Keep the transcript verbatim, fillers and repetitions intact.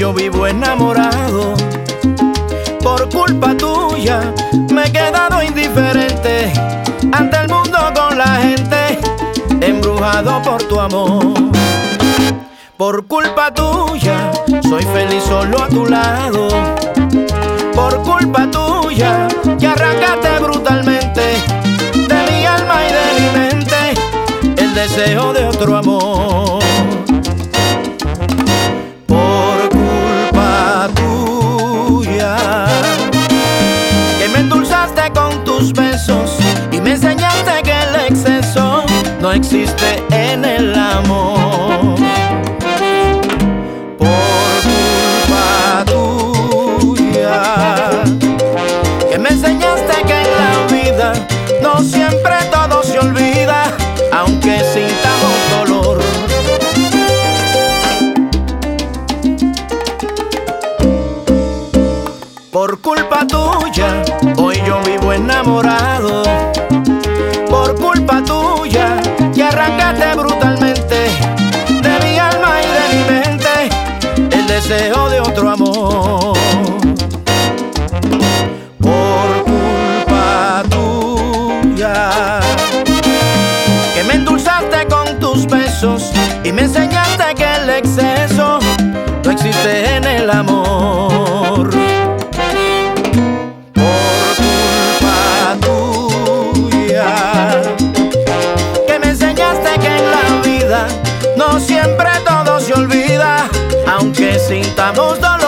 yo vivo enamorado. Por culpa tuya me he quedado indiferente ante el mundo con la gente, embrujado por tu amor. Por culpa tuya soy feliz solo a tu lado. Por culpa tuya que arrancaste brutalmente de mi alma y de mi mente el deseo de otro amor. Por culpa tuya que me endulzaste con tus besos y me enseñaste que el exceso no existe en el amor. Por culpa tuya que me enseñaste que en la vida no siempre todo se olvida, aunque sintamos dolor. Por culpa tuya hoy yo vivo enamorado. Por culpa tuya que arrancaste brutalmente de mi alma y de mi mente el deseo de otro amor. Por culpa tuya que me endulzaste con tus besos y me enseñaste que el exceso no existe en el amor. Por culpa tuya que me enseñaste que en la vida no siempre todo se olvida, aunque sintamos dolor.